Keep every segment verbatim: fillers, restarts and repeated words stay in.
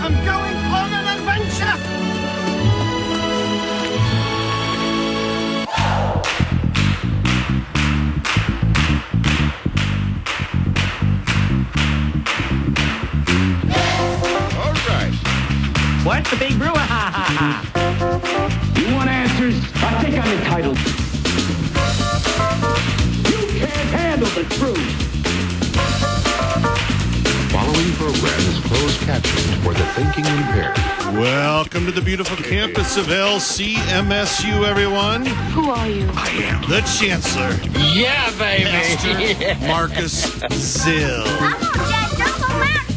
I'm going on an adventure! All right. What's the big brew? Ha ha ha. You want answers? I think I'm entitled. You can't handle the truth. The following program is closed captioned for the thinking impaired. Welcome to the beautiful campus of L C M S U, everyone. Who are you? I am the Chancellor. Yeah, baby. Master Yeah. Marcus Zill. I'm on that double Mountain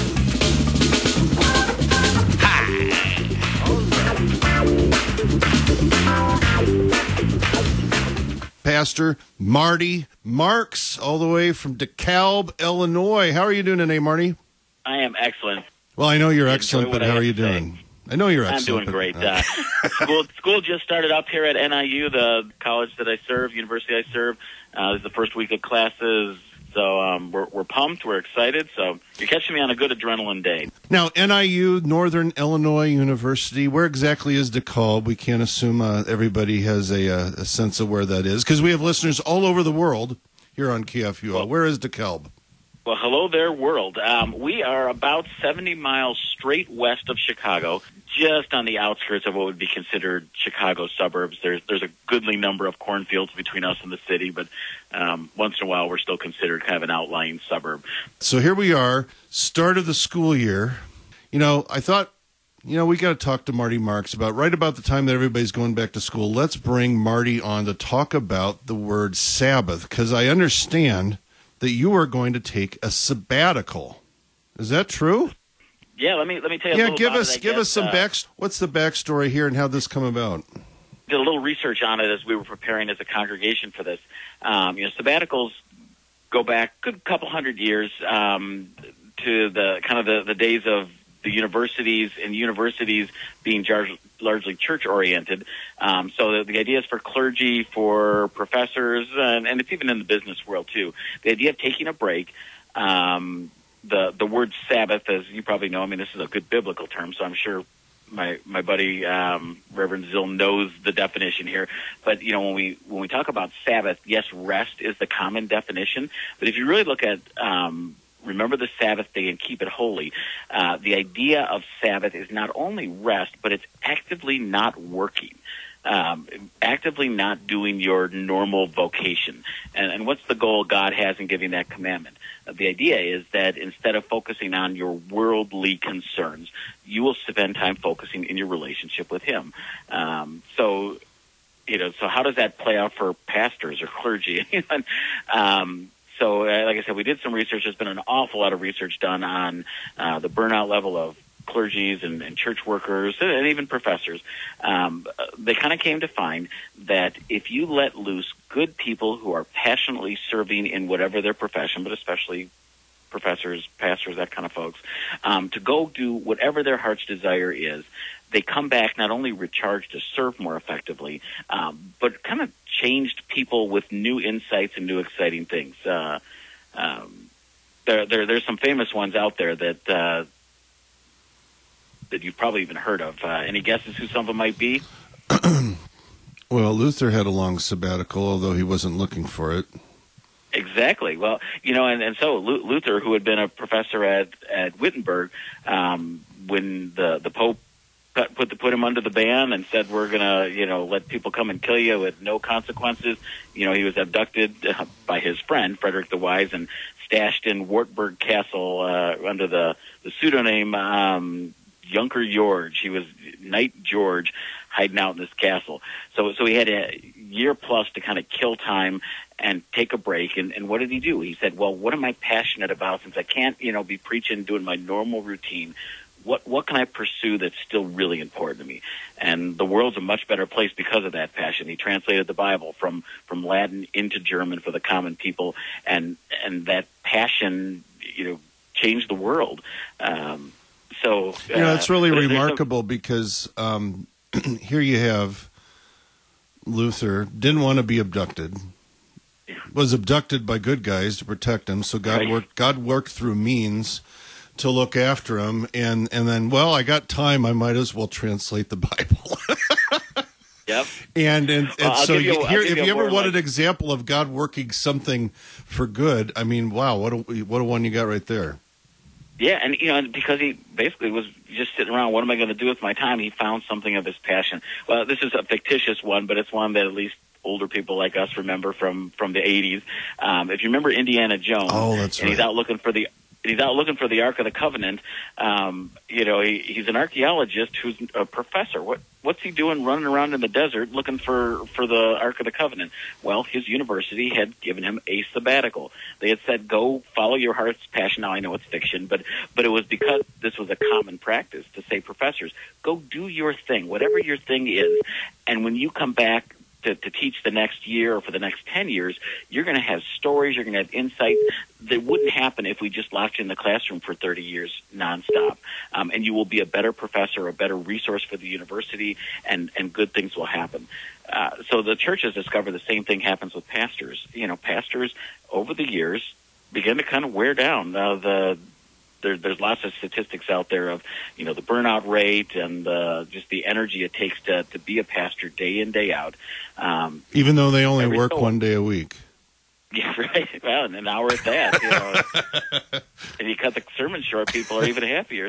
Pastor Marty Marks, all the way from DeKalb, Illinois. How are you doing today, Marty? I am excellent. Well, I know you're Enjoy excellent, what but I how have are you to say. doing? I know you're I'm excellent. doing great. But, Uh, school school just started up here at N I U, the college that I serve, university I serve. Uh, this is the first week of classes, so um, we're we're pumped, we're excited. So you're catching me on a good adrenaline day. Now, N I U, Northern Illinois University, where exactly is DeKalb? We can't assume uh, everybody has a, uh, a sense of where that is, because we have listeners all over the world here on K F U O. Well, where is DeKalb? Well, hello there, world. Um, we are about seventy miles straight west of Chicago, just on the outskirts of what would be considered Chicago suburbs. There's there's a goodly number of cornfields between us and the city, but um, once in a while we're still considered kind of an outlying suburb. So here we are, start of the school year. You know, I thought, you know, we got to talk to Marty Marks about right about the time that everybody's going back to school. Let's bring Marty on to talk about the word Sabbath, because I understand that you are going to take a sabbatical. Is that true? Yeah, let me let me tell you. a Yeah, little give about us it, I give guess. us some Uh, back. What's the backstory here and how this come about? Did a little research on it as we were preparing as a congregation for this. Um, you know, sabbaticals go back a good couple hundred years um, to the kind of the, the days of the universities and universities being jar- largely church-oriented. Um, so the, the idea is for clergy, for professors, and, and it's even in the business world, too. The idea of taking a break, um, the, the word Sabbath, as you probably know, I mean, this is a good biblical term, so I'm sure my my buddy um, Reverend Zill knows the definition here. But, you know, when we when we talk about Sabbath, yes, rest is the common definition. But if you really look at um remember the Sabbath day and keep it holy. Uh, the idea of Sabbath is not only rest, but it's actively not working, um, actively not doing your normal vocation. And, and what's the goal God has in giving that commandment? Uh, the idea is that instead of focusing on your worldly concerns, you will spend time focusing in your relationship with Him. Um, so, you know, so how does that play out for pastors or clergy? um, So, uh, like I said, we did some research. There's been an awful lot of research done on uh, the burnout level of clergies and, and church workers and even professors. Um, they kind of came to find that if you let loose good people who are passionately serving in whatever their profession, but especially professors, pastors, that kind of folks, um, to go do whatever their heart's desire is, they come back not only recharged to serve more effectively, um, but kind of changed people with new insights and new exciting things. Uh, um, there, there, there's some famous ones out there that uh, that you've probably even heard of. Uh, any guesses who some of them might be? Well, Luther had a long sabbatical, although he wasn't looking for it. Exactly. Well, you know, and, and so Luther, who had been a professor at, at Wittenberg, um, when the, the Pope put the, put him under the ban and said, we're going to, you know, let people come and kill you with no consequences. You know, he was abducted uh, by his friend, Frederick the Wise, and stashed in Wartburg Castle uh, under the, the pseudonym um, Junker George. He was Knight George hiding out in this castle. So so he had a year plus to kind of kill time and take a break. And, and what did he do? He said, well, what am I passionate about since I can't, you know, be preaching, doing my normal routine? What what can I pursue that's still really important to me? And the world's a much better place because of that passion. He translated the Bible from, from Latin into German for the common people, and and that passion, you know, changed the world. Um, so uh, you know, it's really there's- there's remarkable because um, here you have Luther didn't want to be abducted, was abducted by good guys to protect him. So God Right. worked. God worked through means to look after them, and and then well, I got time. I might as well translate the Bible. Yep. And and, and Well, I'll so give you- you, I'll here, give if you you a ever more want like- an example of God working something for good, I mean, wow, what a what a one you got right there. Yeah, and you know, because he basically was just sitting around, what am I going to do with my time? He found something of his passion. Well, this is a fictitious one, but it's one that at least older people like us remember from from the eighties. Um, if you remember Indiana Jones, Oh, that's and he's right. out looking for the he's out looking for the Ark of the Covenant. Um, you know, he, he's an archaeologist who's a professor. What what's he doing running around in the desert looking for for the Ark of the Covenant? Well, his university had given him a sabbatical. They had said, "Go follow your heart's passion." Now I know it's fiction, but but it was because this was a common practice to say, professors, go do your thing, whatever your thing is, and when you come back to, to teach the next year or for the next ten years, you're going to have stories, you're going to have insights that wouldn't happen if we just locked you in the classroom for thirty years nonstop. Um, and you will be a better professor, a better resource for the university, and, and good things will happen. Uh, so the church has discovered the same thing happens with pastors. You know, pastors over the years begin to kind of wear down. Uh, the There, there's lots of statistics out there of, you know, the burnout rate and uh, just the energy it takes to, to be a pastor day in, day out. Um, Even though they only Every work so- one day a week. yeah, right. Well, and an hour at that. You know, and you cut the sermon short, people are even happier.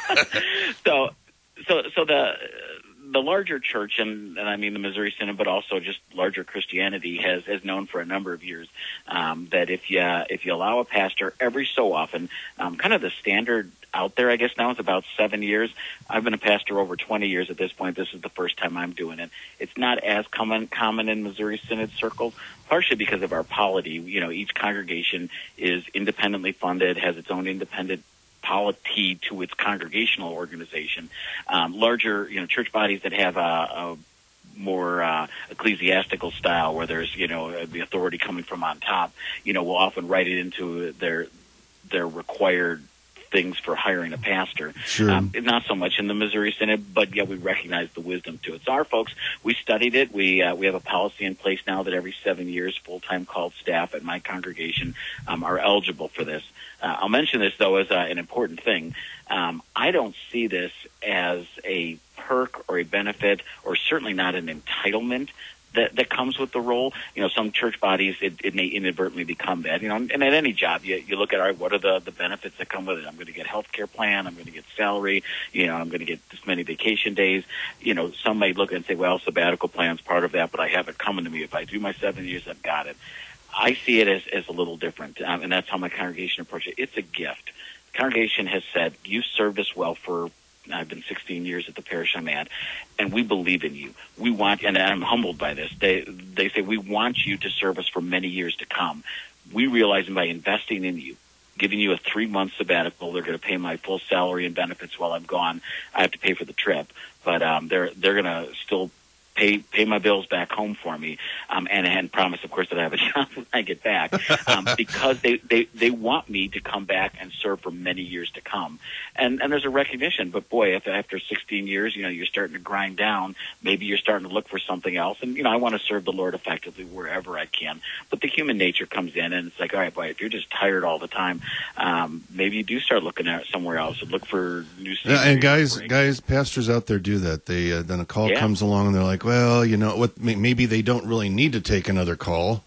so, so, so the the larger church, and, and I mean the Missouri Synod, but also just larger Christianity, has has known for a number of years um, that if you if you allow a pastor every so often, um, kind of the standard out there, I guess now is about seven years. I've been a pastor over twenty years at this point. This is the first time I'm doing it. It's not as common common in Missouri Synod circles, partially because of our polity. You know, each congregation is independently funded, has its own independent polity to its congregational organization. Um, larger, you know, church bodies that have a, a more uh, ecclesiastical style, where there's, you know, the authority coming from on top, you know, will often write it into their their required things for hiring a pastor. Sure. Um, not so much in the Missouri Synod, but yeah, we recognize the wisdom to it. So our folks, we studied it. We uh, we have a policy in place now that every seven years, full-time called staff at my congregation um, are eligible for this. Uh, I'll mention this, though, as uh, an important thing. Um, I don't see this as a perk or a benefit, or certainly not an entitlement that, that comes with the role. You know, some church bodies, it, it may inadvertently become that. You know, and at any job, you, you look at, all right, what are the, the benefits that come with it? I'm going to get a health care plan. I'm going to get salary. You know, I'm going to get this many vacation days. You know, some may look and say, well, sabbatical plan's part of that, but I have it coming to me. If I do my seven years, I've got it. I see it as, as a little different, um, and that's how my congregation approaches it. It's a gift. The congregation has said, you served us well for, I've been sixteen years at the parish I'm at, and we believe in you. We want, and I'm humbled by this, they, they say, we want you to serve us for many years to come. We realize by investing in you, giving you a three-month sabbatical, they're going to pay my full salary and benefits while I'm gone. I have to pay for the trip, but um, they're they're going to still pay pay my bills back home for me, um, and and promise, of course, that I have a job when I get back, um, because they, they, they want me to come back and serve for many years to come. And and there's a recognition, but boy, if after sixteen years, you know, you're starting to grind down, maybe you're starting to look for something else. And, you know, I want to serve the Lord effectively wherever I can. But the human nature comes in, and it's like, all right, boy, if you're just tired all the time, um, maybe you do start looking at somewhere else and look for new Yeah, scenery. and guys, guys, pastors out there do that. They uh, then a call Yeah. comes along and they're like, well, you know what? may- Maybe they don't really need to take another call,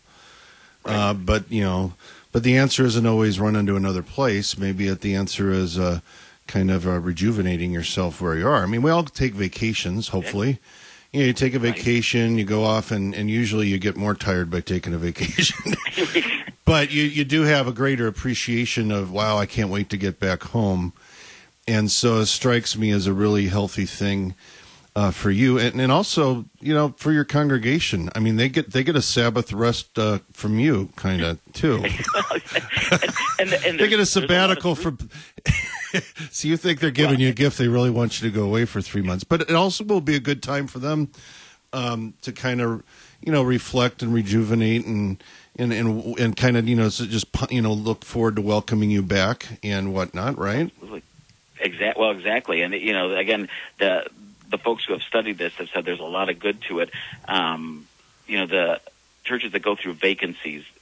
uh, but you know, but the answer isn't always run into another place. Maybe it, the answer is uh, kind of uh, rejuvenating yourself where you are. I mean, we all take vacations. Hopefully, you know, you take a vacation, you go off, and, and usually you get more tired by taking a vacation. But you you do have a greater appreciation of, wow, I can't wait to get back home. And so it strikes me as a really healthy thing uh, for you, and, and also, you know, for your congregation. I mean, they get they get a Sabbath rest uh, from you, kind of too. and, and, and They get a there's- there's lot of sabbatical from. So you think they're giving you a gift? They really want you to go away for three months, but it also will be a good time for them um, to kind of, you know, reflect and rejuvenate and. And, and and kind of, you know, so just, you know, look forward to welcoming you back and whatnot, right? Exact. Well, exactly. And, you know, again, the the folks who have studied this have said there's a lot of good to it. Um, you know, the churches that go through vacancies,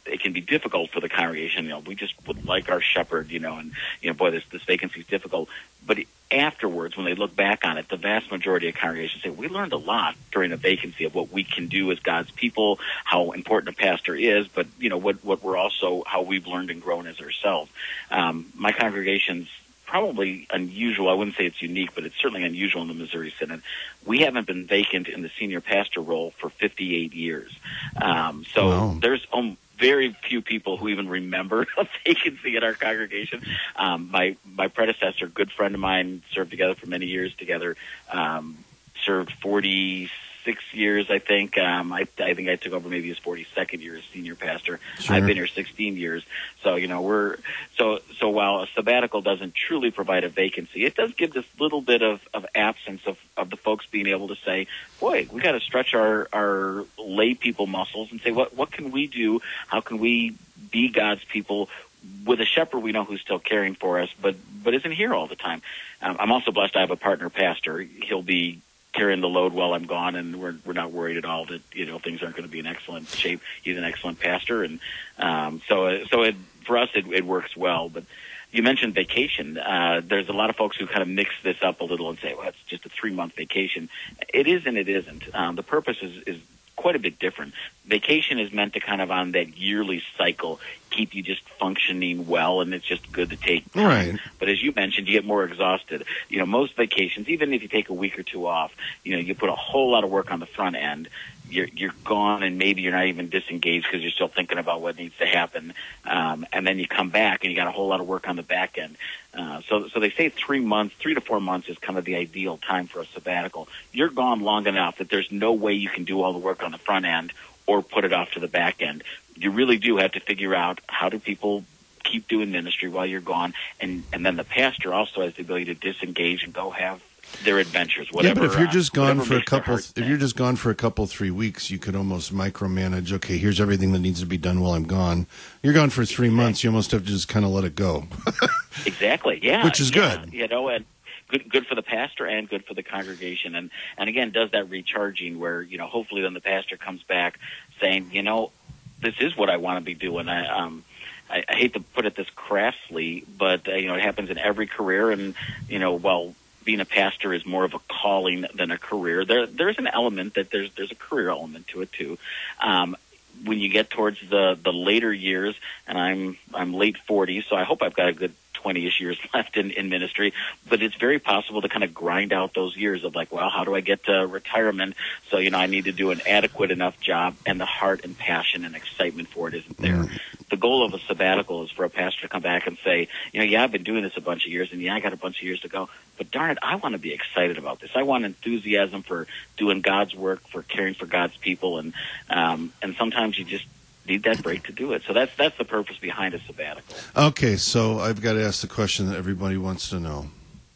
it can be difficult for the congregation. You know, we just would like our shepherd, you know, and, you know, boy, this, this vacancy is difficult. But afterwards, when they look back on it, the vast majority of congregations say, we learned a lot during a vacancy of what we can do as God's people, how important a pastor is, but, you know, what, what we're also, how we've learned and grown as ourselves. Um, my congregation's probably unusual. I wouldn't say it's unique, but it's certainly unusual in the Missouri Synod. We haven't been vacant in the senior pastor role for fifty-eight years. Um, so Wow. there's um, very few people who even remember a vacancy in our congregation. Um, my my predecessor, good friend of mine, served together for many years together, um, served forty-six years, I think. Um, I, I think I took over maybe his forty-second year as senior pastor. Sure. I've been here sixteen years. So, you know, we're, so, so while a sabbatical doesn't truly provide a vacancy, it does give this little bit of, of absence of, of the folks being able to say, boy, we got to stretch our, our lay people muscles and say, what, what can we do? How can we be God's people with a shepherd we know who's still caring for us, but, but isn't here all the time? Um, I'm also blessed I have a partner pastor. He'll be carrying the load while I'm gone, and we're we're not worried at all that, you know, things aren't going to be in excellent shape. He's an excellent pastor, and um, so so it, for us it, it works well. But you mentioned vacation. Uh, there's a lot of folks who kind of mix this up a little and say, well, it's just a three month vacation. It is and it isn't. Um, the purpose is, is quite a bit different. Vacation is meant to kind of on that yearly cycle keep you just functioning well, and it's just good to take time. Right. But as you mentioned, you get more exhausted. You know, most vacations, even if you take a week or two off, you know, you put a whole lot of work on the front end. You're, you're gone, and maybe you're not even disengaged because you're still thinking about what needs to happen. Um, and then you come back, and you got a whole lot of work on the back end. Uh, so, so they say three months, three to four months is kind of the ideal time for a sabbatical. You're gone long enough that there's no way you can do all the work on the front end or put it off to the back end. You really do have to figure out how do people keep doing ministry while you're gone, and and then the pastor also has the ability to disengage and go have their adventures. Whatever. Yeah, but if you're uh, just gone whatever for a makes their couple, heart if sing. you're just gone for a couple, three weeks, you could almost micromanage. Okay, here's everything that needs to be done while I'm gone. You're gone for three months. You almost have to just kind of let it go. Exactly. Yeah. Which is yeah, good. You know, and good good for the pastor and good for the congregation. And and again, does that recharging where, you know, hopefully then the pastor comes back saying, you know, this is what I want to be doing. I um. I, I hate to put it this crassly, but uh, you know, it happens in every career, and you know, while being a pastor is more of a calling than a career, there there's an element that there's there's a career element to it too. Um, when you get towards the the later years, and I'm I'm late forties, so I hope I've got a good twenty-ish years left in, in ministry, but it's very possible to kind of grind out those years of like, well, how do I get to retirement? So, you know, I need to do an adequate enough job, and the heart and passion and excitement for it isn't there. Mm. The goal of a sabbatical is for a pastor to come back and say, you know, yeah, I've been doing this a bunch of years, and yeah, I got a bunch of years to go, but darn it, I want to be excited about this. I want enthusiasm for doing God's work, for caring for God's people, and um, and sometimes you just need that break to do it. So that's that's the purpose behind a sabbatical. Okay, so I've got to ask the question that everybody wants to know.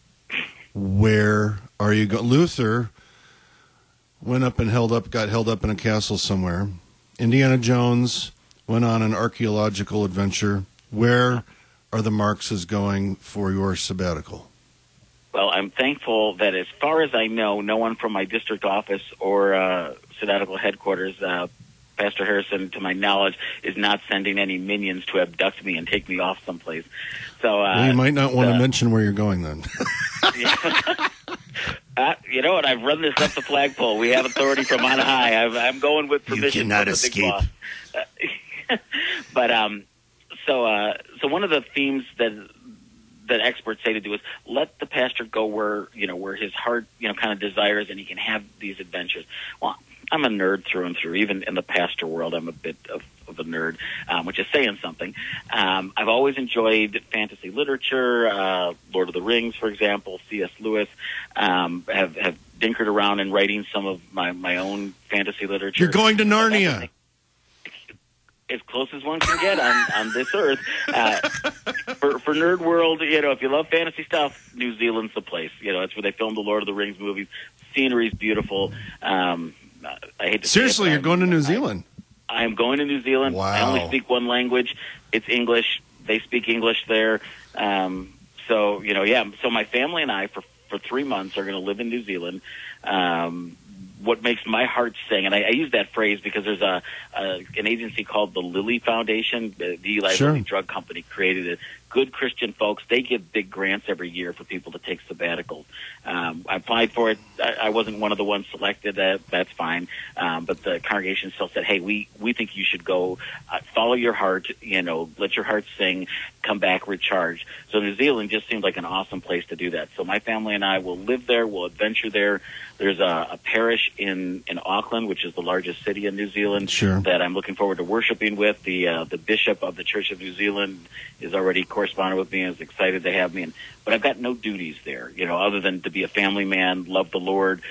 Where are you going? Luther went up and held up, got held up in a castle somewhere. Indiana Jones went on an archaeological adventure. Where are the Marxes going for your sabbatical? Well, I'm thankful that as far as I know, no one from my district office or uh, sabbatical headquarters, uh, Pastor Harrison, to my knowledge, is not sending any minions to abduct me and take me off someplace. So uh, Well, you might not want uh, to mention where you're going then. uh, you know what? I've run this up the flagpole. We have authority from on high. I've, I'm going with permission cannot from the big escape. boss. Uh, but um, so uh, so one of the themes that that experts say to do is let the pastor go where, you know, where his heart, you know, kind of desires, and he can have these adventures. Well, I'm a nerd through and through. Even in the pastor world, I'm a bit of, of a nerd, um, which is saying something. Um, I've always enjoyed fantasy literature, uh, Lord of the Rings, for example, C S Lewis. Um, have have dinkered around in writing some of my, my own fantasy literature. You're going to Narnia. As close as one can get on, on this earth. Uh, for, for Nerd World, you know, if you love fantasy stuff, New Zealand's the place. You know, it's where they filmed the Lord of the Rings movies. Scenery's beautiful. Um, I hate to Seriously, say it, you're going to New Zealand? I am going to New Zealand. Wow. I only speak one language. It's English. They speak English there. Um, so, you know, yeah. So my family and I, for, for three months, are going to live in New Zealand. Um, what makes my heart sing, and I, I use that phrase because there's a, a an agency called the Lilly Foundation. The, the Eli Sure. Lilly Drug Company created it. Good Christian folks. They give big grants every year for people to take sabbaticals. Um, I applied for it. I, I wasn't one of the ones selected. That, that's fine. Um, but the congregation still said, hey, we, we think you should go uh, follow your heart, you know, let your heart sing, come back recharged. So New Zealand just seemed like an awesome place to do that. So my family and I will live there. We'll adventure there. There's a, a parish in, in Auckland, which is the largest city in New Zealand, Sure. that I'm looking forward to worshiping with. The uh, the bishop of the Church of New Zealand is already corresponding with me and is excited to have me. And, but I've got no duties there, you know, other than to be a family man, love the Lord,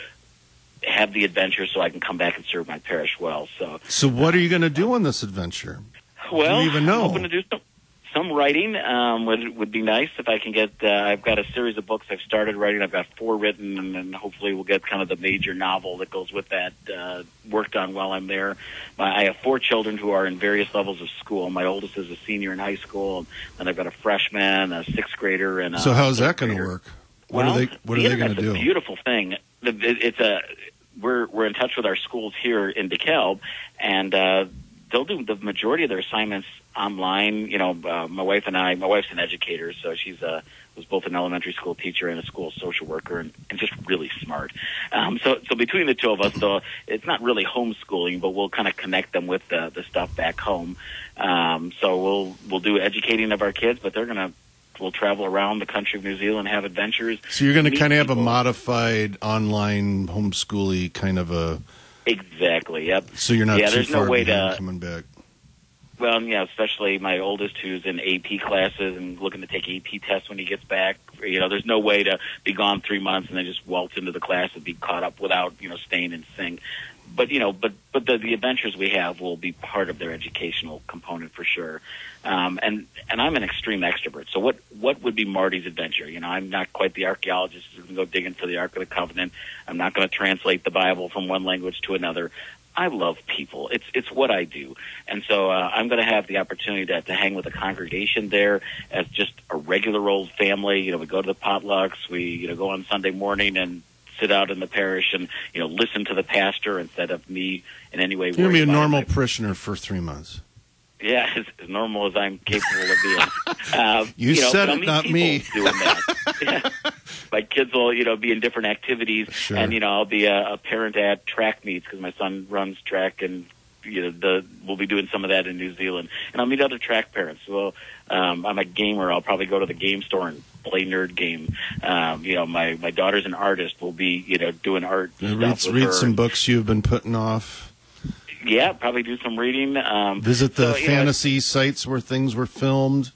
have the adventure so I can come back and serve my parish well. So, So what are you going to do on this adventure? well, Do you even know? I'm hoping to do some, some writing. Um, would would be nice if I can get. Uh, I've got a series of books I've started writing. I've got four written, and then hopefully we'll get kind of the major novel that goes with that uh, worked on while I'm there. My, I have four children who are in various levels of school. My oldest is a senior in high school, and then I've got a freshman, a sixth grader, and a So how's that third going to grader. work? What well, are they What the are they going internet's to do? a beautiful thing. The, it, it's a we're we're in touch with our schools here in DeKalb, and uh, they'll do the majority of their assignments online. You know, uh, my wife and I. My wife's an educator, so she's a was both an elementary school teacher and a school social worker, and, and just really smart. Um, so, so between the two of us, though, it's not really homeschooling, but we'll kind of connect them with the the stuff back home. Um, so we'll we'll do educating of our kids, but they're gonna. We'll travel around the country of New Zealand, have adventures. So you're going to meet kind of have a people. modified online homeschooly kind of a. Exactly. Yep. So you're not Yeah, too there's no far way behind to- coming back. Well, yeah, especially my oldest, who's in A P classes and looking to take A P tests when he gets back. You know, there's no way to be gone three months and then just waltz into the class and be caught up without, you know, staying and sing. But you know, but but the, the adventures we have will be part of their educational component for sure. Um, and and I'm an extreme extrovert. So what what would be Marty's adventure? You know, I'm not quite the archaeologist who's going to go digging for the Ark of the Covenant. I'm not going to translate the Bible from one language to another. I love people. It's it's what I do, and so uh, I'm going to have the opportunity to, to hang with a congregation there as just a regular old family. You know, we go to the potlucks. We you know go on Sunday morning and sit out in the parish and you know listen to the pastor instead of me in any way. You're going to be a worried about normal it. parishioner for three months. Yeah, as, as normal as I'm capable of being. Uh, You know, said but I'll it, meet not people me. Doing that. Yeah. My kids will, you know, be in different activities, Sure. and you know, I'll be a, a parent at track meets because my son runs track, and you know, the we'll be doing some of that in New Zealand, and I'll meet other track parents. Well, um, I'm a gamer. I'll probably go to the game store and play nerd game. Um, you know, my my daughter's an artist. We'll be, you know, doing art Uh, stuff Read, with read her. some books you've been putting off. Yeah, probably do some reading. Um, Visit the so, you know, fantasy sites where things were filmed.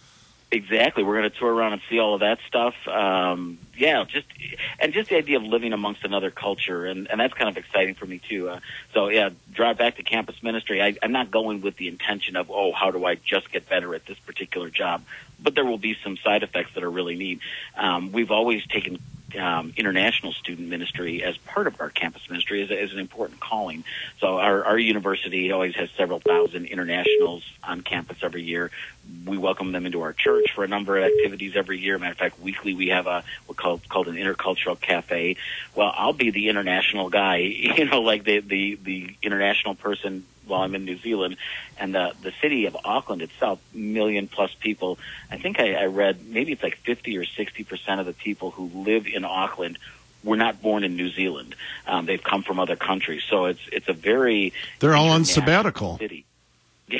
Exactly. We're going to tour around and see all of that stuff. Um, yeah, just and just the idea of living amongst another culture, and, and that's kind of exciting for me too. Uh, so yeah, drive back to campus ministry. I, I'm not going with the intention of oh, how do I just get better at this particular job? But there will be some side effects that are really neat. Um, we've always taken um, international student ministry as part of our campus ministry as, as an important calling. So our, our university always has several thousand internationals on campus every year. We welcome them into our church for a number of activities every year. Matter of fact, weekly we have a what's called called an intercultural cafe. Well, I'll be the international guy, you know, like the the, the international person while I'm in New Zealand. And the the city of Auckland itself, million plus people. I think I, I read maybe it's like fifty or sixty percent of the people who live in Auckland were not born in New Zealand. Um, they've come from other countries. So it's it's a very They're all on international sabbatical. city. Yeah.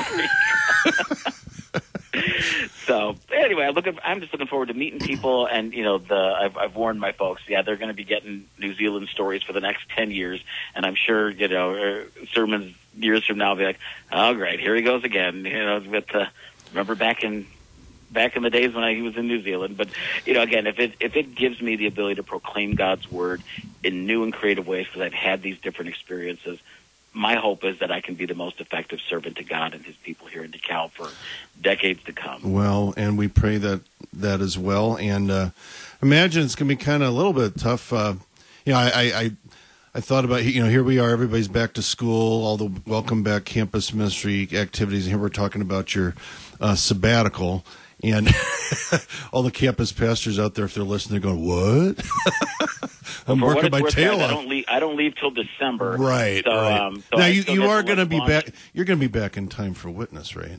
So anyway, I'm looking. I'm just looking forward to meeting people, and you know, the I've, I've warned my folks. Yeah, they're going to be getting New Zealand stories for the next ten years, and I'm sure you know uh, sermons years from now will be like, oh great, here he goes again. You know, with uh, remember back in back in the days when I, he was in New Zealand. But you know, again, if it if it gives me the ability to proclaim God's word in new and creative ways, because I've had these different experiences. My hope is that I can be the most effective servant to God and his people here in DeKalb for decades to come. Well, and we pray that that as well. And uh, imagine it's going to be kind of a little bit tough. Uh, you know, I, I, I, I thought about, you know, here we are, everybody's back to school, all the welcome back campus ministry activities. And here we're talking about your uh, sabbatical. And all the campus pastors out there, if they're listening, they're going, what? I'm For what working it's my worth, tail guys, off. I don't leave. I don't leave till December. Right, so, right. Um, so now, I you, still you get are to going to let be launch- back. You're going to be back in time for Witness, right?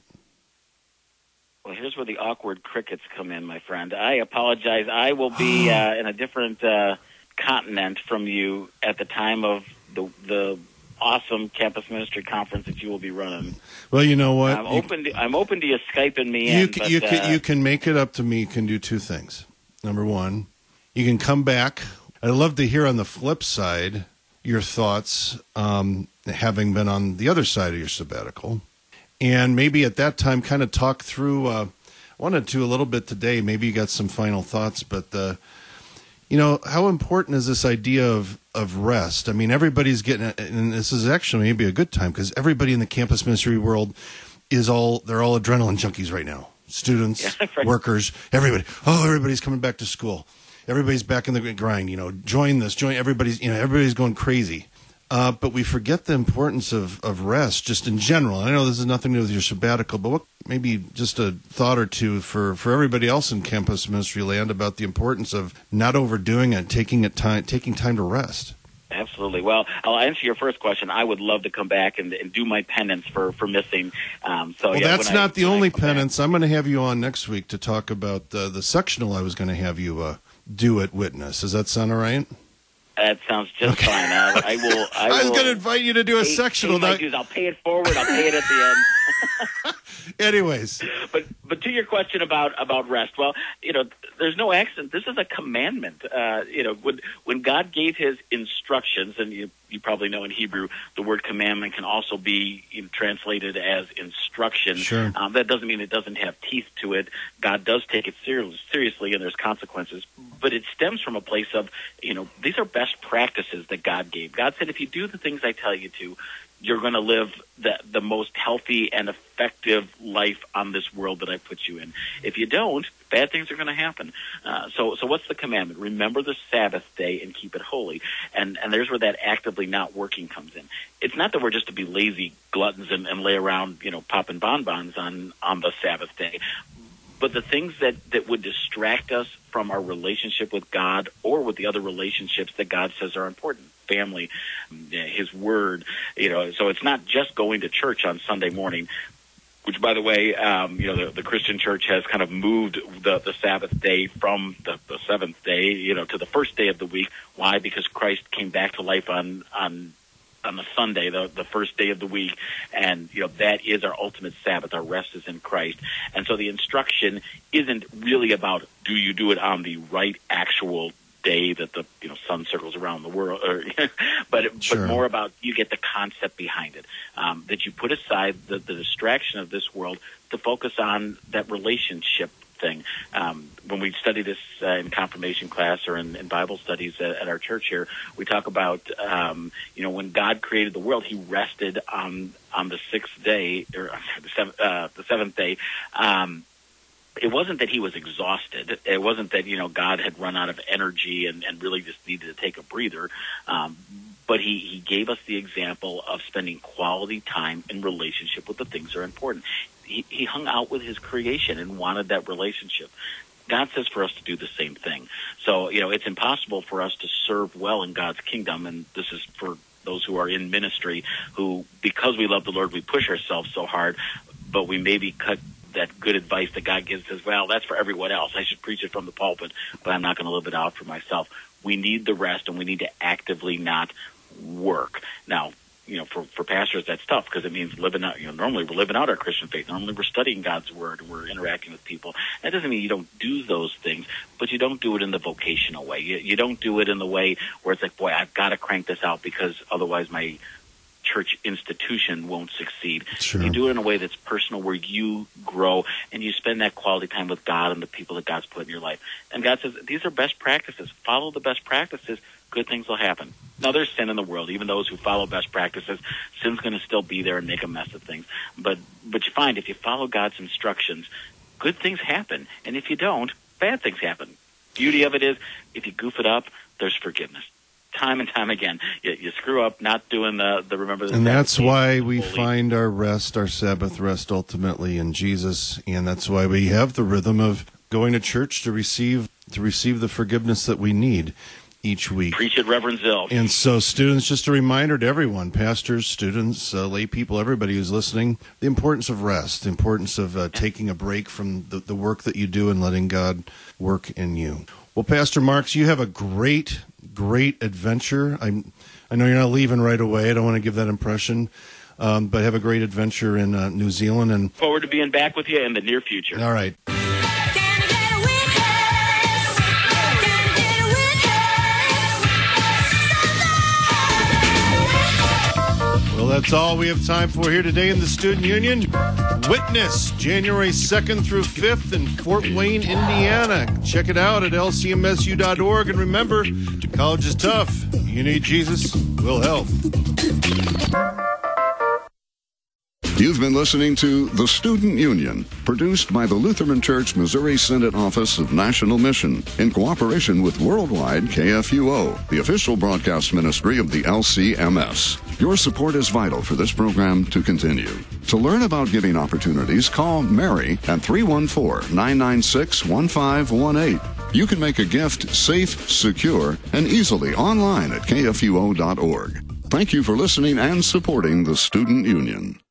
Well, here's where the awkward crickets come in, my friend. I apologize. I will be uh, in a different uh, continent from you at the time of the the awesome campus ministry conference that you will be running. Well, you know what? I'm You- open. To, I'm open to you Skyping me You in. can, but, you can uh, you can make it up to me. You can do two things. Number one, you can come back. I'd love to hear on the flip side your thoughts, um, having been on the other side of your sabbatical, and maybe at that time, kind of talk through. Uh, I wanted to a little bit today. Maybe you got some final thoughts, but uh, you know, how important is this idea of of rest? I mean, everybody's getting it, and this is actually maybe a good time because everybody in the campus ministry world is all they're all adrenaline junkies right now. Students, Yeah, right. workers, everybody. Oh, everybody's coming back to school. Everybody's back in the grind. You know, join this, join. Everybody's, you know, everybody's going crazy. Uh, but we forget the importance of, of rest, just in general. I know this has nothing to do with your sabbatical, but what maybe just a thought or two for, for everybody else in campus ministry land about the importance of not overdoing it, taking it time, taking time to rest. Absolutely. Well, I'll answer your first question. I would love to come back and, and do my penance for, for missing. Um, so Well, yeah, that's when I- not the when I only come back- penance. I'm going to have you on next week to talk about uh, the sectional I was going to have you uh, do at Witness. Does that sound all right? That sounds just fine. Uh, I will. I, I was will going to invite you to do a pay- sectional. pay my Now- dues. I'll pay it forward. I'll pay it at the end. Anyways, But but to your question about, about rest, well, you know, there's no accident. This is a commandment. Uh, you know, when when God gave His instructions, and you you probably know in Hebrew the word commandment can also be you know, translated as instruction. Sure. Um, that doesn't mean it doesn't have teeth to it. God does take it ser- seriously, and there's consequences. But it stems from a place of, you know, these are best practices that God gave. God said, if you do the things I tell you to, you're going to live the the most healthy and effective life on this world that I put you in. If you don't, bad things are going to happen. Uh, so, so what's the commandment? Remember the Sabbath day and keep it holy. And and there's where that actively not working comes in. It's not that we're just to be lazy gluttons and, and lay around, you know, popping bonbons on on the Sabbath day. But the things that, that would distract us from our relationship with God or with the other relationships that God says are important, family, His Word, you know. So it's not just going to church on Sunday morning, which, by the way, um, you know, the, the Christian church has kind of moved the, the Sabbath day from the, the seventh day, you know, to the first day of the week. Why? Because Christ came back to life on on on the Sunday, the, the first day of the week, and you know that is our ultimate Sabbath. Our rest is in Christ, and so the instruction isn't really about do you do it on the right actual day that the you know sun circles around the world, or, but Sure. but more about you get the concept behind it, um, that you put aside the, the distraction of this world to focus on that relationship thing. Um, when we study this uh, in confirmation class or in, in Bible studies at, at our church here, we talk about um, you know when God created the world, He rested on on the sixth day or the seventh, uh, the seventh day. Um, It wasn't that He was exhausted. It wasn't that, you know, God had run out of energy and, and really just needed to take a breather. Um, but he, he gave us the example of spending quality time in relationship with the things that are important. He, he hung out with His creation and wanted that relationship. God says for us to do the same thing. So, you know, it's impossible for us to serve well in God's kingdom, and this is for those who are in ministry who, because we love the Lord, we push ourselves so hard, but we maybe cut that good advice that God gives us, well, that's for everyone else. I should preach it from the pulpit, but I'm not going to live it out for myself. We need the rest, and we need to actively not work. Now, you know, for, for pastors, that's tough because it means living out, you know, normally we're living out our Christian faith. Normally we're studying God's Word and we're interacting with people. That doesn't mean you don't do those things, but you don't do it in the vocational way. You, you don't do it in the way where it's like, boy, I've got to crank this out because otherwise my church institution won't succeed. Sure. You do it in a way that's personal, where you grow and you spend that quality time with God and the people that God's put in your life. And God says, these are best practices. Follow the best practices. Good things will happen. Now, there's sin in the world. Even those who follow best practices, sin's going to still be there and make a mess of things. But but you find if you follow God's instructions, good things happen. And if you don't, bad things happen. Beauty of it is, if you goof it up, there's forgiveness. time and time again. You, you screw up not doing the, the remember the And Sabbath that's day, why we holy. find our rest, our Sabbath rest, ultimately in Jesus, and that's why we have the rhythm of going to church to receive to receive the forgiveness that we need each week. Preach it, Reverend Zill. And so, students, just a reminder to everyone, pastors, students, uh, lay people, everybody who's listening, the importance of rest, the importance of uh, taking a break from the, the work that you do and letting God work in you. Well, Pastor Marks, you have a great, great adventure. I I know you're not leaving right away. I don't want to give that impression, um, but have a great adventure in uh, New Zealand. And Forward to being back with you in the near future. all right. Well, that's all we have time for here today in the Student Union. Witness, January second through fifth in Fort Wayne, Indiana. Check it out at L C M S U dot org. And remember, college is tough. You need Jesus, we'll help. You've been listening to The Student Union, produced by the Lutheran Church Missouri Synod Office of National Mission, in cooperation with Worldwide K F U O, the official broadcast ministry of the L C M S. Your support is vital for this program to continue. To learn about giving opportunities, call Mary at three one four, nine nine six, one five one eight. You can make a gift safe, secure, and easily online at K F U O dot org. Thank you for listening and supporting the Student Union.